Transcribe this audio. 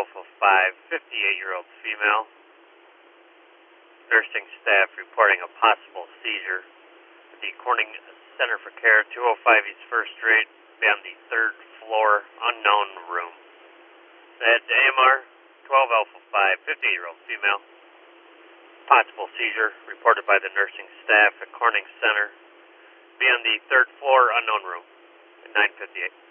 Alpha 5, 58-year-old female. Nursing staff reporting a possible seizure at the Corning Center for Care, 205 East 1st Street, on the 3rd floor, unknown room. That's AMR 12 Alpha 5, 58-year-old female. Possible seizure reported by the nursing staff at Corning Center. Be on the 3rd floor, unknown room, at 9:58.